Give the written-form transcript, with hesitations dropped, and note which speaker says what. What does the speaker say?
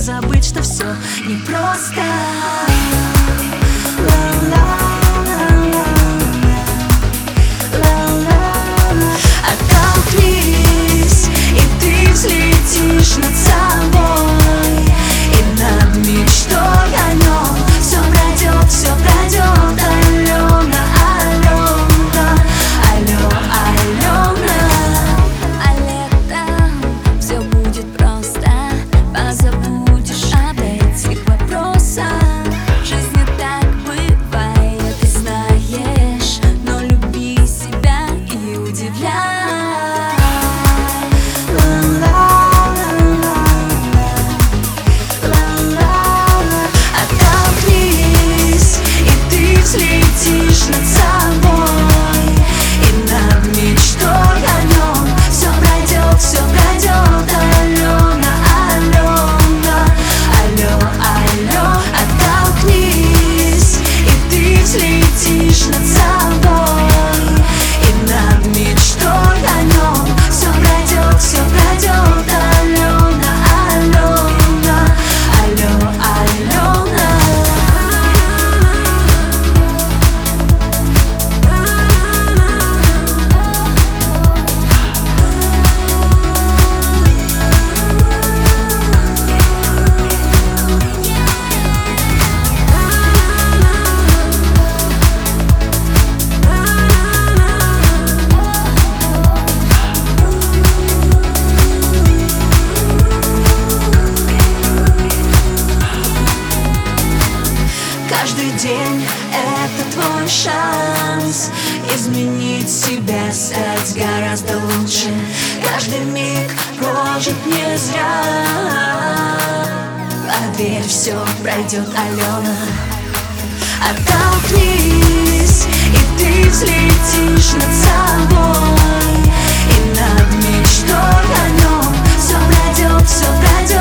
Speaker 1: забыть, что все непросто. Оттолкнись, и ты взлетишь над собой, и над мечтой о нем все пройдет, все пройдет. Алена, Алена, алло, Алена.
Speaker 2: А летом все будет просто, позабудешь об этих вопросах. В жизни так бывает, ты знаешь, но люби себя и удивляй.
Speaker 1: Оттолкнись, и ты взлетишь над собой, и над мечтой о нем все пройдет, все пройдет. Алена, Алена, алло, алло. Оттолкнись, и ты взлетишь над собой, и над мечтой о нем все пройдет, все пройдет. Алена, Алена, алло, Алена. Каждый день — это твой шанс изменить себя, стать гораздо лучше. Каждый миг прожит не зря. Поверь, все пройдет, Алена. Оттолкнись, и ты взлетишь над собой, и над мечтой о нем все пройдет, все пройдет.